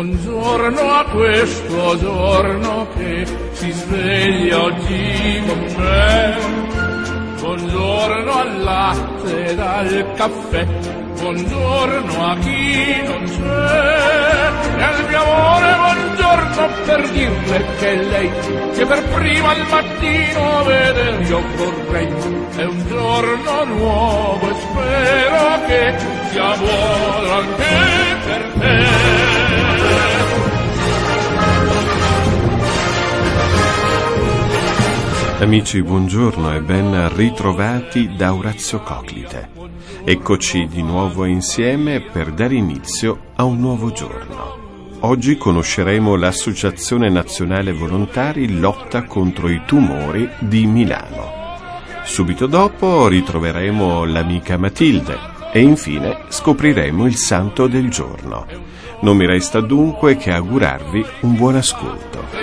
buongiorno a questo giorno che si sveglia oggi con me. Buongiorno al latte ed al caffè, buongiorno a chi non c'è. E al mio amore buongiorno per dirle che lei, che per prima al mattino vedere io vorrei. È un giorno nuovo e spero che sia buono anche per te. Amici, buongiorno e ben ritrovati da Orazio Coclite. Eccoci di nuovo insieme per dare inizio a un nuovo giorno. Oggi conosceremo l'Associazione Nazionale Volontari Lotta contro i Tumori di Milano. Subito dopo ritroveremo l'amica Matilde e infine scopriremo il santo del giorno. Non mi resta dunque che augurarvi un buon ascolto.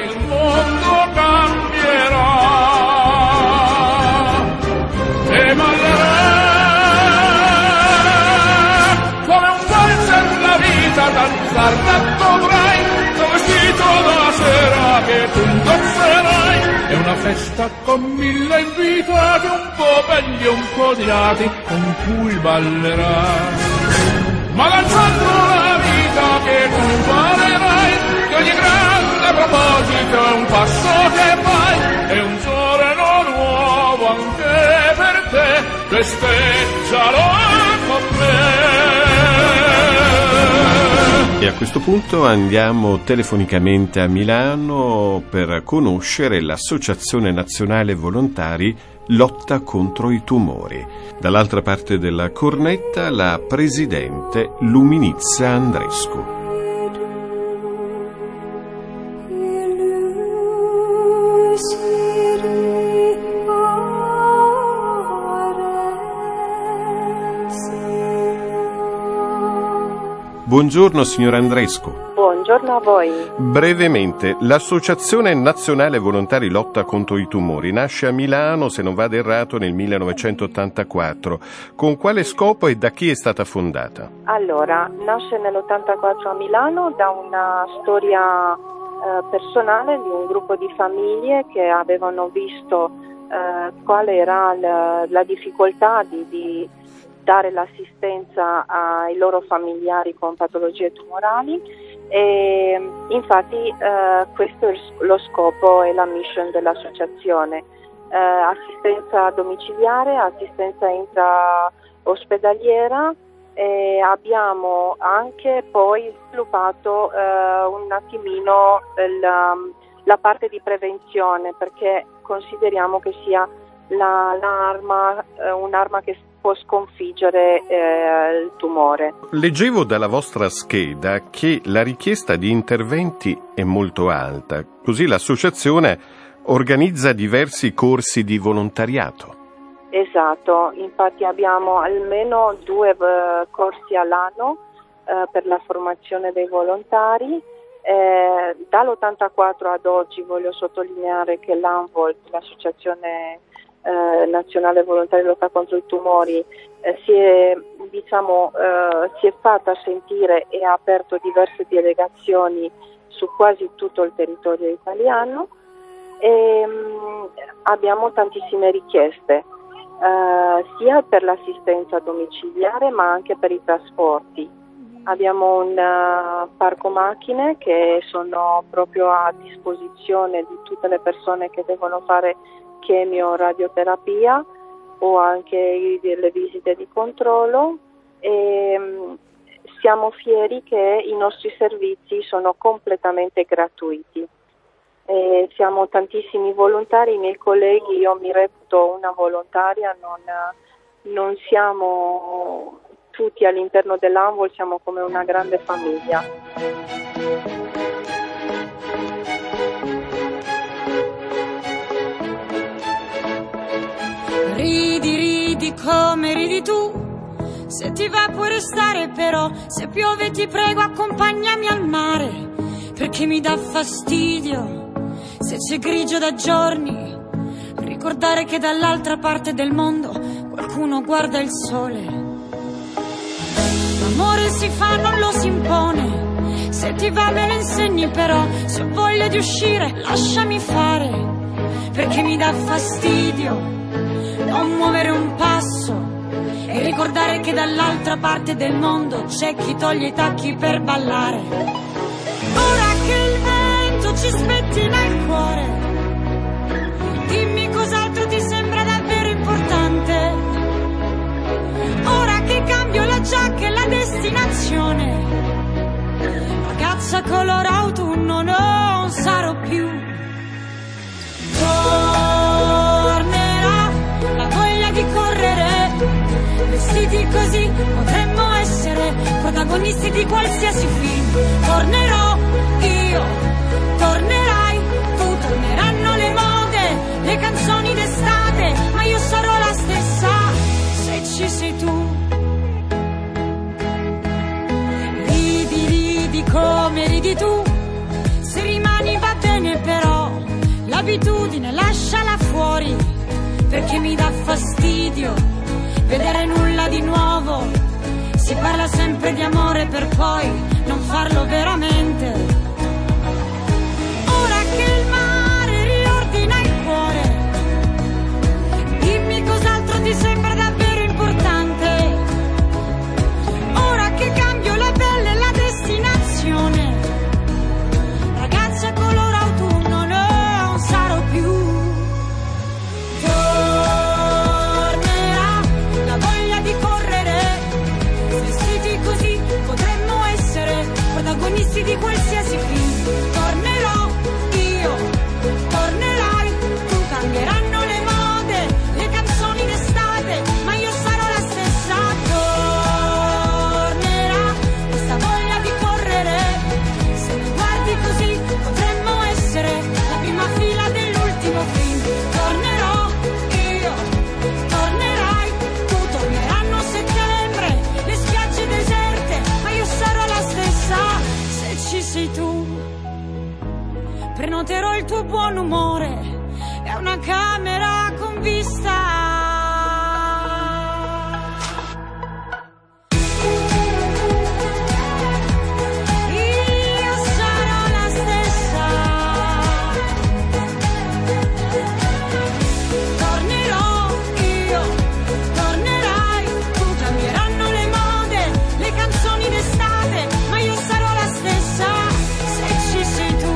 Dovrai, tuo vestito da sera che tu indosserai. È una festa con 1000 invitati, un po' belli e un po' odiati, con cui ballerai. Ma lanciando la vita che tu imparerai, che ogni grande proposito è un passo che fai. È un giorno nuovo anche per te, festeggialo con me. E a questo punto andiamo telefonicamente a Milano per conoscere l'Associazione Nazionale Volontari Lotta contro i Tumori. Dall'altra parte della cornetta la presidente Luminizza Andrescu. Buongiorno signor Andrescu. Buongiorno a voi. Brevemente, l'Associazione Nazionale Volontari Lotta contro i Tumori nasce a Milano, se non vado errato, nel 1984. Con quale scopo e da chi è stata fondata? Allora, nasce nell'84 a Milano da una storia personale di un gruppo di famiglie che avevano visto qual era la difficoltà di dare l'assistenza ai loro familiari con patologie tumorali e infatti questo è lo scopo e la mission dell'associazione, assistenza domiciliare, assistenza intraospedaliera e abbiamo anche poi sviluppato un attimino la parte di prevenzione perché consideriamo che sia un'arma che può sconfiggere il tumore. Leggevo dalla vostra scheda che la richiesta di interventi è molto alta, così l'associazione organizza diversi corsi di volontariato. Esatto, infatti abbiamo almeno 2 corsi all'anno per la formazione dei volontari. Dall'84 ad oggi voglio sottolineare che l'Associazione Nazionale Volontari Lotta contro i Tumori si è fatta sentire e ha aperto diverse delegazioni su quasi tutto il territorio italiano e abbiamo tantissime richieste sia per l'assistenza domiciliare ma anche per i trasporti. Abbiamo un parco macchine che sono proprio a disposizione di tutte le persone che devono fare chemio-radioterapia o anche le visite di controllo e siamo fieri che i nostri servizi sono completamente gratuiti. Siamo tantissimi volontari, i miei colleghi, io mi reputo una volontaria, non siamo tutti all'interno dell'ANVOL, siamo come una grande famiglia. Ridi come ridi tu, se ti va puoi restare però, se piove ti prego accompagnami al mare, perché mi dà fastidio, se c'è grigio da giorni, ricordare che dall'altra parte del mondo qualcuno guarda il sole. L'amore si fa, non lo si impone, Se ti va me lo insegni, però se ho voglia di uscire lasciami fare, perché mi dà fastidio non muovere un passo e ricordare che dall'altra parte del mondo c'è chi toglie i tacchi per ballare. Ora che il vento ci spettina il cuore, dimmi cos'altro ti sembra davvero importante. Ora che cambio la giacca e la destinazione, ragazza color autunno non sarò più. Tornerà la voglia di correre, vestiti così potremmo essere protagonisti di qualsiasi film. Tornerò io, tornerai tu, torneranno le mode, le canzoni d'estate, ma io sarò la stessa se ci sei tu. Ridi come ridi tu, se rimani va bene, però l'abitudine lasciala fuori, perché mi dà fastidio vedere nulla di nuovo. Si parla sempre di amore per poi non farlo veramente. Ora che il mare riordina il cuore, dimmi cos'altro ti sembra davvero importante. Ora che cambio la pelle e la destinazione, ragazza color autunno non sarò più. Tornerà la voglia di correre, vestiti così potremmo essere protagonisti di qualsiasi film. Tornerò io, tornerai tu, cambieranno le mode, le canzoni d'estate, ma io sarò la stessa. Tornerà questa voglia di correre, se mi guardi così potremmo essere la prima fila dell'ultimo film. Tornerò io, tornerai tu, torneranno a settembre le spiagge deserte, ma io sarò la stessa se ci sei tu. Prenoterò il tuo buon umore e una camera con vista. Io sarò la stessa. Tornerò io, tornerai tu, cambieranno le mode, le canzoni d'estate, ma io sarò la stessa se ci sei tu.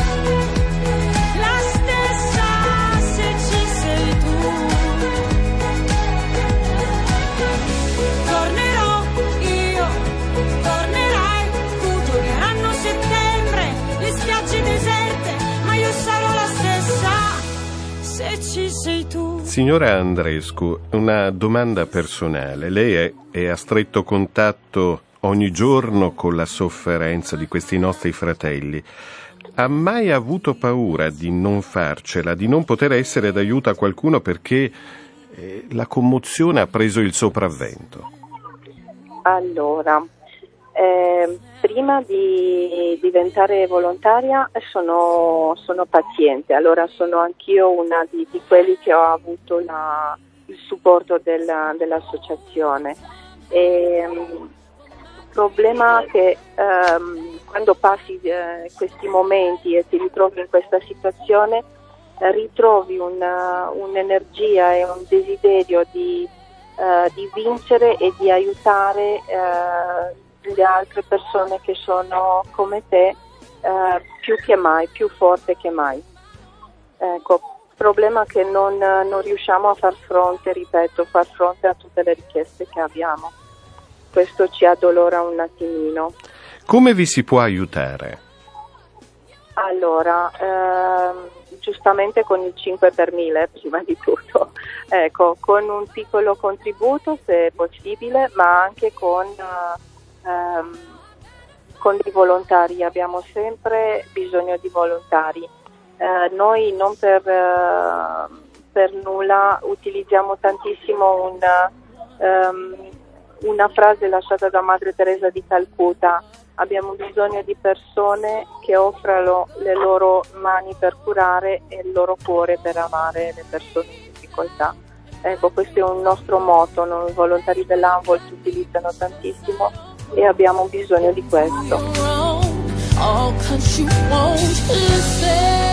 La stessa se ci sei tu. Tornerò io, tornerai tu, torneranno settembre le spiagge deserte, ma io sarò la stessa se ci sei tu. Signora Andrescu, una domanda personale. Lei è a stretto contatto ogni giorno con la sofferenza di questi nostri fratelli. Ha mai avuto paura di non farcela, di non poter essere d'aiuto a qualcuno perché la commozione ha preso il sopravvento? Allora, prima di diventare volontaria sono paziente, allora sono anch'io una di quelli che ho avuto il supporto dell'associazione. Il problema è che quando passi questi momenti e ti ritrovi in questa situazione, ritrovi un'energia e un desiderio di vincere e di aiutare le altre persone che sono come te, più che mai, più forte che mai. Ecco, problema che non riusciamo a far fronte a tutte le richieste che abbiamo. Questo ci addolora un attimino. Come vi si può aiutare? Allora, giustamente con il 5 per 1000 prima di tutto, ecco, con un piccolo contributo se è possibile, ma anche con i volontari. Abbiamo sempre bisogno di volontari. Noi non per nulla utilizziamo tantissimo una frase lasciata da Madre Teresa di Calcutta: abbiamo bisogno di persone che offrano le loro mani per curare e il loro cuore per amare le persone in difficoltà. Ecco, questo è un nostro motto, noi volontari dell'Anvol ci utilizzano tantissimo e abbiamo bisogno di questo. all 'cause you won't listen.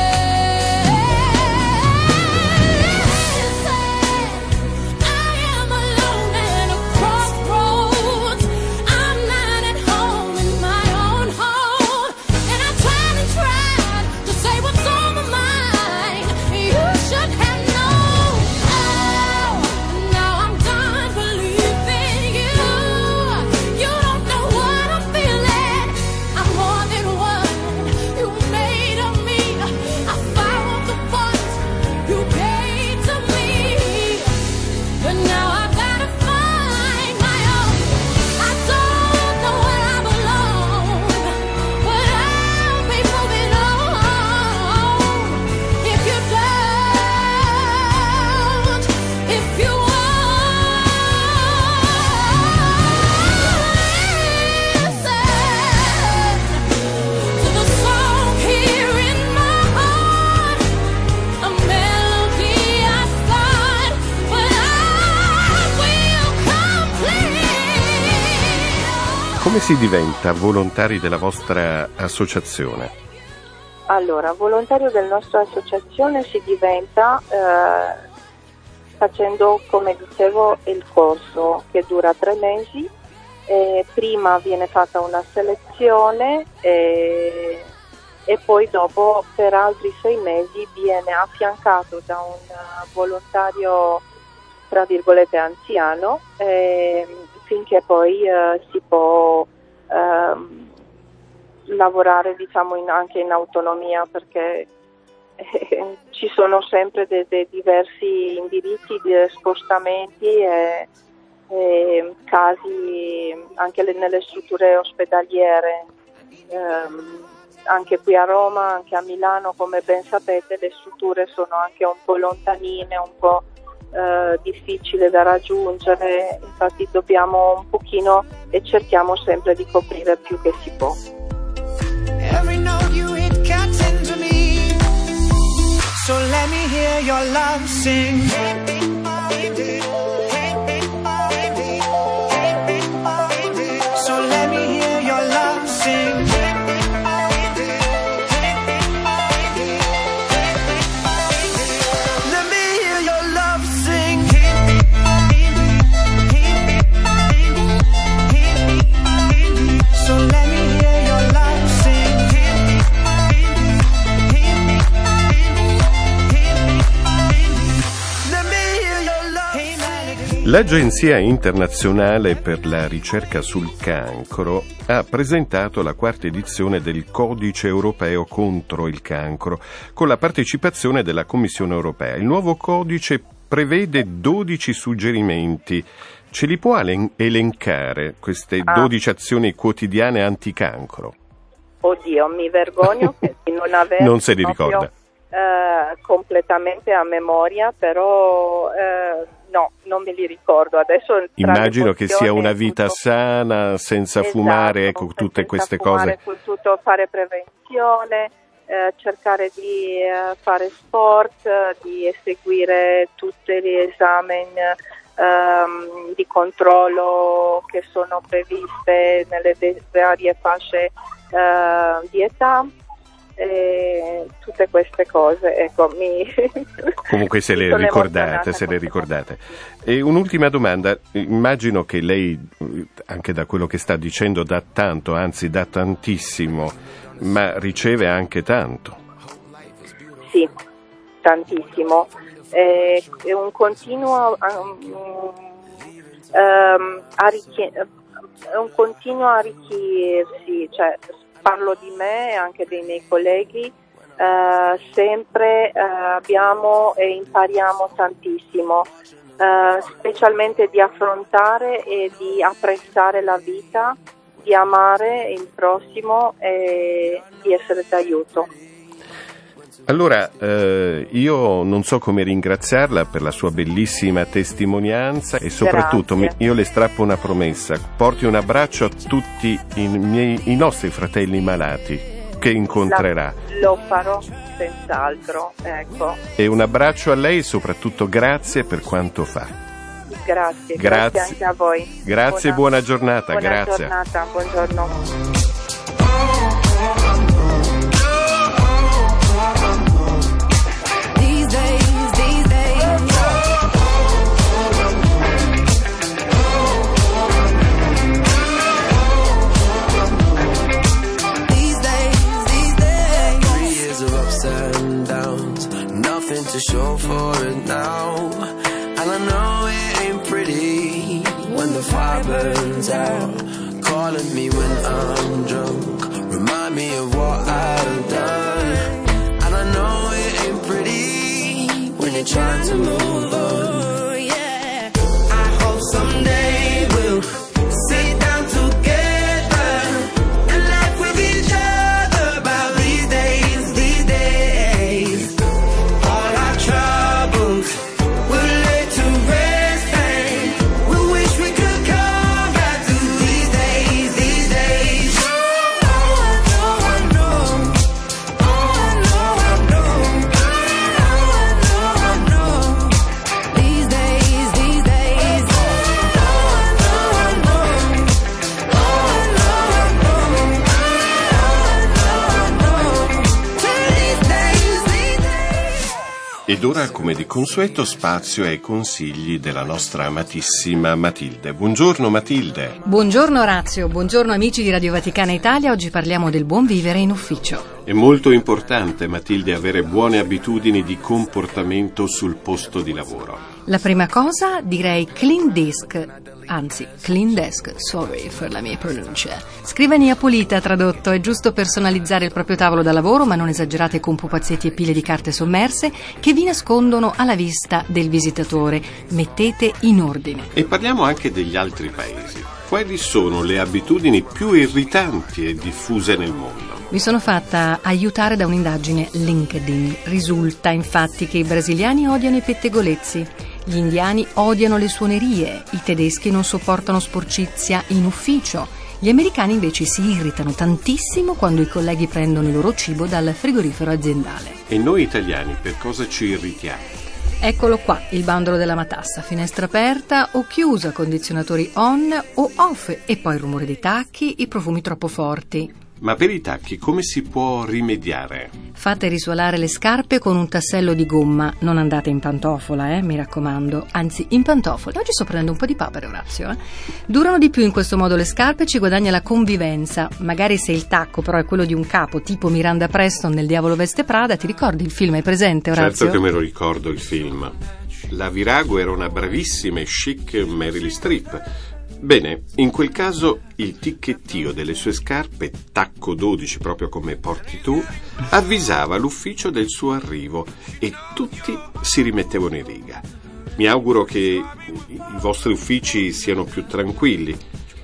Come si diventa volontari della vostra associazione? Allora, volontario della nostra associazione si diventa facendo, come dicevo, il corso che dura 3 mesi. Prima viene fatta una selezione e poi dopo per altri 6 mesi viene affiancato da un volontario, tra virgolette, anziano, finché poi si può lavorare, diciamo, anche in autonomia, perché ci sono sempre dei diversi indirizzi di spostamenti e casi anche nelle strutture ospedaliere, anche qui a Roma, anche a Milano, come ben sapete, le strutture sono anche un po' lontanine, un po' difficile da raggiungere, infatti dobbiamo un pochino e cerchiamo sempre di coprire più che si può. Every note you hit gets into me, so let me hear your love sing. So let me hear your love sing. Let me hear your love sing. So let me hear your love sing. Let me hear your love sing. L'Agenzia internazionale per la ricerca sul cancro ha presentato la 4ª edizione del Codice europeo contro il cancro, con la partecipazione della Commissione europea. Il nuovo codice prevede 12 suggerimenti. Ce li può elencare queste 12 azioni quotidiane anticancro? Oddio, mi vergogno di non avere non se li ricorda completamente a memoria, però no, non me li ricordo adesso. Immagino che sia una vita sana, senza fumare, ecco, tutte queste cose. Tutto, fare prevenzione, cercare di fare sport, di eseguire tutti gli esami di controllo che sono previste nelle varie fasce di età. Tutte queste cose, ecco, comunque se le ricordate. E un'ultima domanda, immagino che lei, anche da quello che sta dicendo, dà tanto, anzi dà tantissimo, ma riceve anche tanto. Sì, tantissimo, è un continuo arricchirsi, cioè parlo di me e anche dei miei colleghi, sempre abbiamo e impariamo tantissimo, specialmente di affrontare e di apprezzare la vita, di amare il prossimo e di essere d'aiuto. Allora, io non so come ringraziarla per la sua bellissima testimonianza e soprattutto io le strappo una promessa: porti un abbraccio a tutti i nostri fratelli malati che incontrerà. Lo farò senz'altro, ecco. E un abbraccio a lei e soprattutto grazie per quanto fa. Grazie anche a voi. Grazie e buona giornata. Buona grazie. Giornata, buongiorno. now. And I know it ain't pretty when the fire burns out. Calling me when I'm drunk, remind me of what I've done. And I know it ain't pretty when you're trying to move on. Yeah. I hope someday we'll sit down together and laugh with each other about these days, these days. All our troubles we'll lay to rest, and we wish we could come back to these days, these days. Oh, I know, I know. Oh, I know, I know. Oh, I know, I know. These days, these days. Oh, I know, I know. Oh, I know, I know. These days, these days. Ed ora, come di consueto, spazio ai consigli della nostra amatissima Matilde. Buongiorno Matilde. Buongiorno Orazio, buongiorno amici di Radio Vaticana Italia. Oggi parliamo del buon vivere in ufficio. È molto importante, Matilde, avere buone abitudini di comportamento sul posto di lavoro. La prima cosa direi clean desk, sorry per la mia pronuncia. Scrivania pulita tradotto, è giusto personalizzare il proprio tavolo da lavoro, ma non esagerate con pupazzetti e pile di carte sommerse che vi nascondono alla vista del visitatore. Mettete in ordine. E parliamo anche degli altri paesi. Quali sono le abitudini più irritanti e diffuse nel mondo? Mi sono fatta aiutare da un'indagine LinkedIn. Risulta infatti che i brasiliani odiano i pettegolezzi, gli indiani odiano le suonerie, i tedeschi non sopportano sporcizia in ufficio, gli americani invece si irritano tantissimo quando i colleghi prendono il loro cibo dal frigorifero aziendale. E noi italiani per cosa ci irritiamo? Eccolo qua, il bandolo della matassa, finestra aperta o chiusa, condizionatori on o off e poi il rumore dei tacchi, i profumi troppo forti. Ma per i tacchi come si può rimediare? Fate risuolare le scarpe con un tassello di gomma, non andate in pantofola, mi raccomando, anzi in pantofole. Oggi sto prendendo un po' di papere, Orazio. Durano di più in questo modo le scarpe, ci guadagna la convivenza. Magari se il tacco però è quello di un capo tipo Miranda Preston nel Diavolo veste Prada, ti ricordi il film? Hai presente, Orazio? Certo che me lo ricordo il film. La Virago era una bravissima e chic Meryl Streep. Bene, in quel caso il ticchettio delle sue scarpe, tacco 12 proprio come porti tu, avvisava l'ufficio del suo arrivo e tutti si rimettevano in riga. Mi auguro che i vostri uffici siano più tranquilli.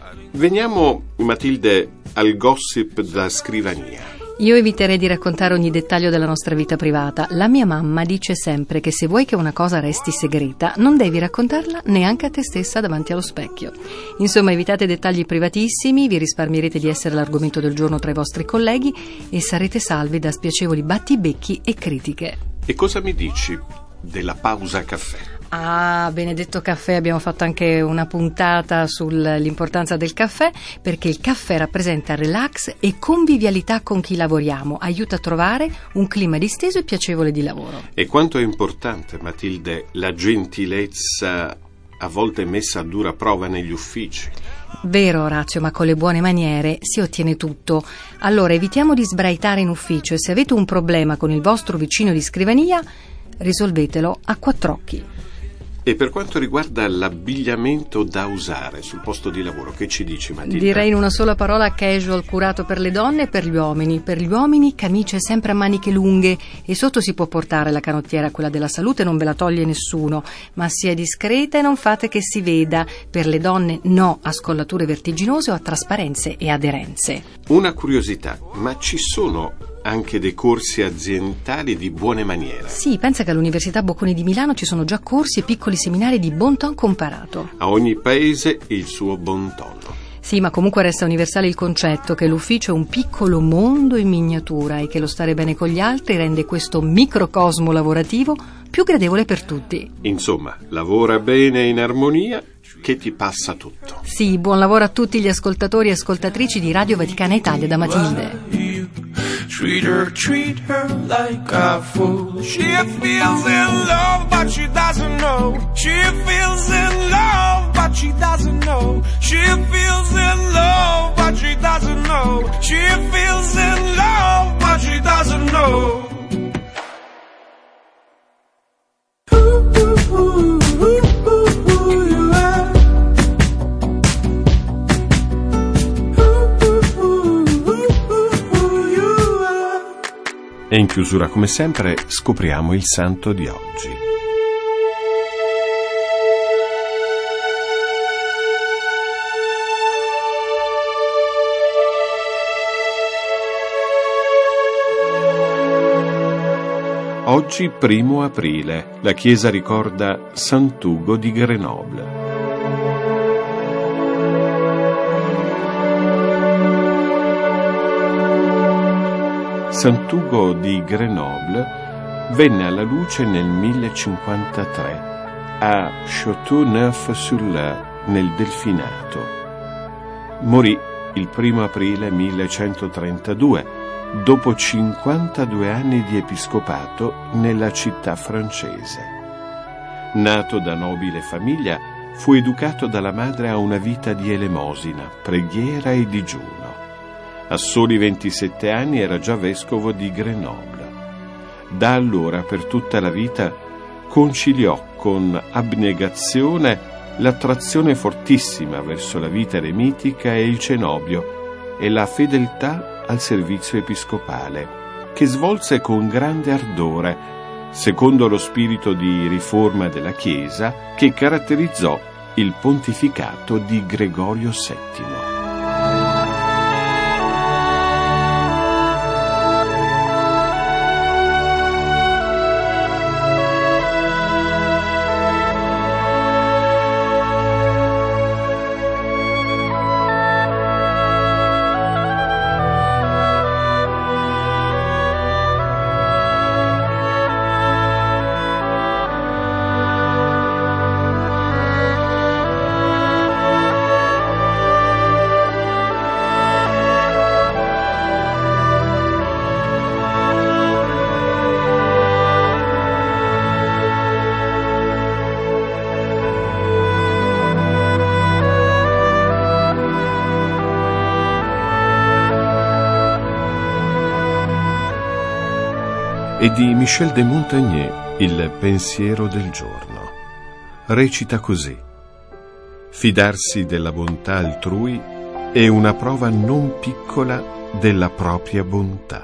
Veniamo, Matilde, al gossip da scrivania. Io eviterei di raccontare ogni dettaglio della nostra vita privata. La mia mamma dice sempre che se vuoi che una cosa resti segreta, non devi raccontarla neanche a te stessa davanti allo specchio. Insomma, evitate dettagli privatissimi, vi risparmierete di essere l'argomento del giorno tra i vostri colleghi e sarete salvi da spiacevoli battibecchi e critiche. E cosa mi dici della pausa caffè? Ah, benedetto caffè, abbiamo fatto anche una puntata sull'importanza del caffè, perché il caffè rappresenta relax e convivialità con chi lavoriamo, aiuta a trovare un clima disteso e piacevole di lavoro. E quanto è importante, Matilde, la gentilezza a volte messa a dura prova negli uffici. Vero, Orazio, ma con le buone maniere si ottiene tutto. Allora evitiamo di sbraitare in ufficio e se avete un problema con il vostro vicino di scrivania, risolvetelo a quattro occhi. E per quanto riguarda l'abbigliamento da usare sul posto di lavoro, che ci dici, Matilde? Direi in una sola parola casual, curato per le donne e per gli uomini. Per gli uomini camicie sempre a maniche lunghe e sotto si può portare la canottiera, quella della salute non ve la toglie nessuno, ma sia discreta e non fate che si veda. Per le donne no a scollature vertiginose o a trasparenze e aderenze. Una curiosità, ma ci sono anche dei corsi aziendali di buone maniere? Sì, pensa che all'Università Bocconi di Milano ci sono già corsi e piccoli seminari di bon ton comparato. A ogni paese il suo bon ton. Sì, ma comunque resta universale il concetto che l'ufficio è un piccolo mondo in miniatura e che lo stare bene con gli altri rende questo microcosmo lavorativo più gradevole per tutti. Insomma, lavora bene in armonia che ti passa tutto. Sì, buon lavoro a tutti gli ascoltatori e ascoltatrici di Radio Vaticana Italia da Matilde. Treat her like a fool. She feels in love, but she doesn't know. She feels in love, but she doesn't know. She feels in love, but she doesn't know. She feels in love, but she doesn't know. Ooh. chiusura, come sempre, scopriamo il santo di oggi. Oggi, 1 aprile, la Chiesa ricorda Sant'Ugo di Grenoble. Sant'Ugo di Grenoble venne alla luce nel 1053 a Châteauneuf-sur-Loire, nel Delfinato. Morì il 1 aprile 1132, dopo 52 anni di episcopato nella città francese. Nato da nobile famiglia, fu educato dalla madre a una vita di elemosina, preghiera e digiuno. A soli 27 anni era già vescovo di Grenoble. Da allora, per tutta la vita, conciliò con abnegazione l'attrazione fortissima verso la vita eremitica e il cenobio e la fedeltà al servizio episcopale, che svolse con grande ardore, secondo lo spirito di riforma della Chiesa che caratterizzò il pontificato di Gregorio VII. E di Michel de Montagnier, Il pensiero del giorno. Recita così: fidarsi della bontà altrui è una prova non piccola della propria bontà.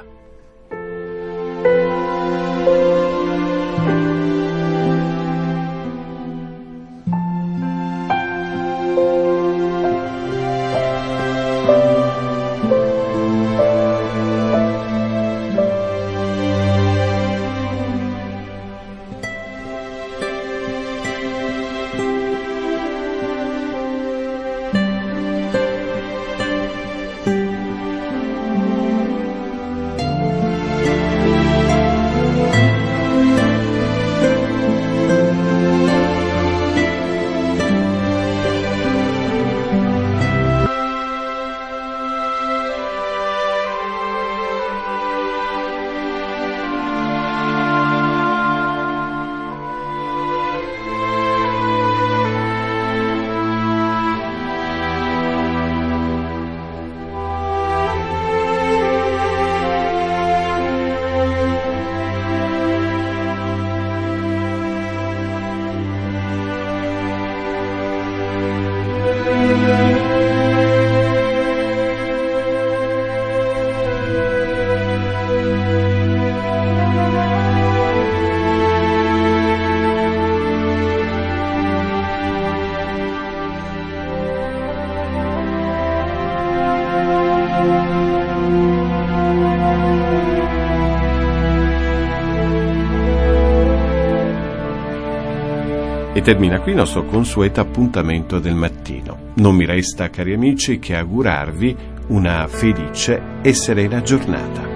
E termina qui il nostro consueto appuntamento del mattino. Non mi resta, cari amici, che augurarvi una felice e serena giornata.